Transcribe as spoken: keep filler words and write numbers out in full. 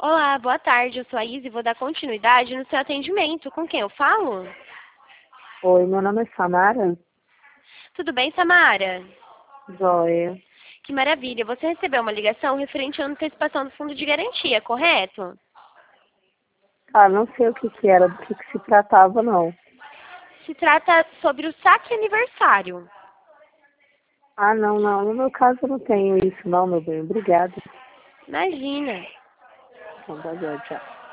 Olá, boa tarde. Eu sou a Isa e vou dar continuidade no seu atendimento. Com quem eu falo? Oi, meu nome é Samara. Tudo bem, Samara? Joia. Que maravilha. Você recebeu uma ligação referente à antecipação do fundo de garantia, correto? Ah, não sei o que que era, do que que se tratava, não. Se trata sobre o saque aniversário. Ah, não, não. No meu caso eu não tenho isso, não, meu bem. Obrigada. Imagina. Então, tá bom, tchau.